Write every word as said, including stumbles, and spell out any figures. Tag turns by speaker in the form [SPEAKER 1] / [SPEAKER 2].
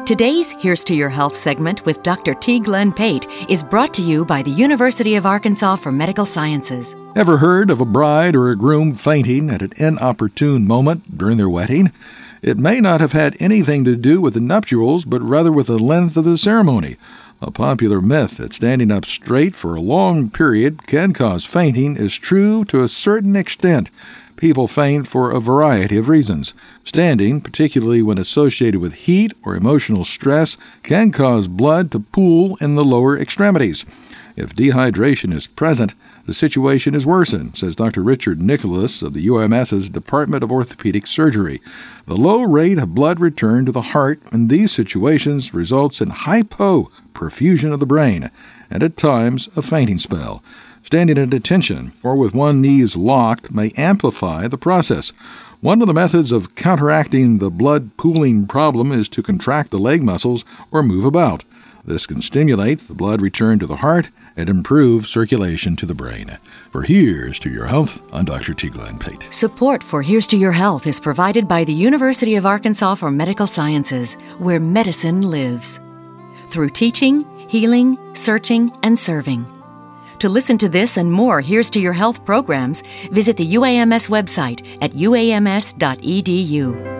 [SPEAKER 1] Today's Here's to Your Health segment with Doctor T. Glenn Pate is brought to you by the University of Arkansas for Medical Sciences.
[SPEAKER 2] Ever heard of a bride or a groom fainting at an inopportune moment during their wedding? It may not have had anything to do with the nuptials, but rather with the length of the ceremony. A popular myth that standing up straight for a long period can cause fainting is true to a certain extent. People faint for a variety of reasons. Standing, particularly when associated with heat or emotional stress, can cause blood to pool in the lower extremities. If dehydration is present, the situation is worsened, says Doctor Richard Nicholas of the U M S's Department of Orthopedic Surgery. The low rate of blood return to the heart in these situations results in hypoperfusion of the brain, and at times a fainting spell. Standing at attention or with one knees locked may amplify the process. One of the methods of counteracting the blood pooling problem is to contract the leg muscles or move about. This can stimulate the blood return to the heart and improve circulation to the brain. For Here's to Your Health, I'm Doctor T. Glenn Pate.
[SPEAKER 1] Support for Here's to Your Health is provided by the University of Arkansas for Medical Sciences, where medicine lives. Through teaching, healing, searching, and serving. To listen to this and more Here's to Your Health programs, visit the U A M S website at u a m s dot e d u.